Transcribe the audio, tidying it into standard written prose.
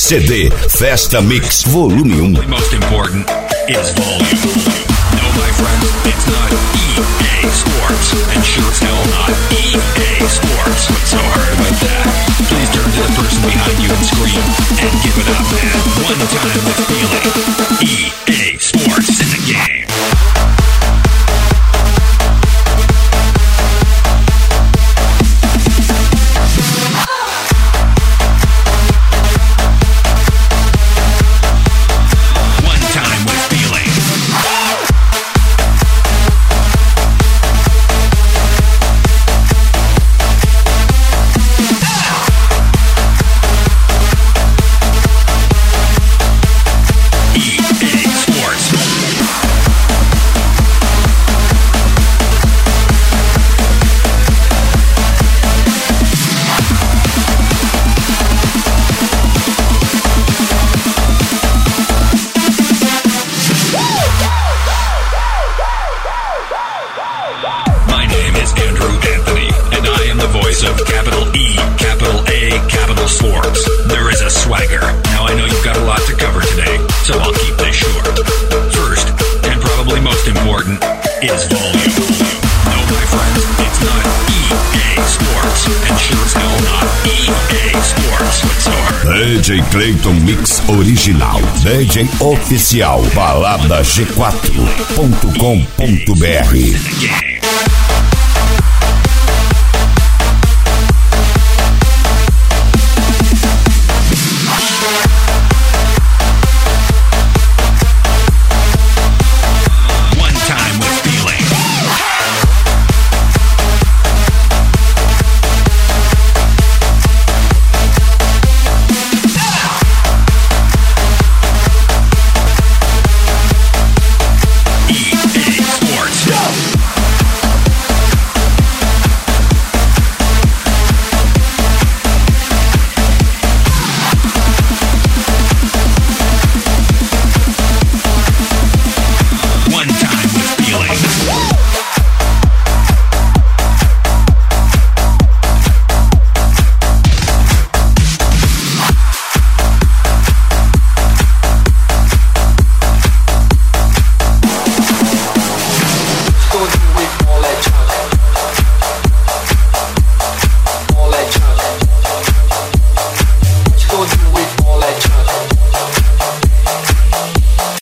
CD Festa Mix Volume 1. Most important is volume. No, my friends, it's not EA Sports, and sure as hell not EA Sports. What's so hard about that? Please turn to the person behind you and scream, and give it up, man. One time with feeling. EA Sports is in the game. Of capital E, capital A, capital Sports. There is a swagger. Now I know you've got a lot to cover today, so I'll keep this short. First, and probably most important, is volume. No, my friends, it's not EA Sports, and sure as hell not EA Sports. What's so hard? DJ Clayton Mix Original. DJ Oficial. Balada G4.com.br.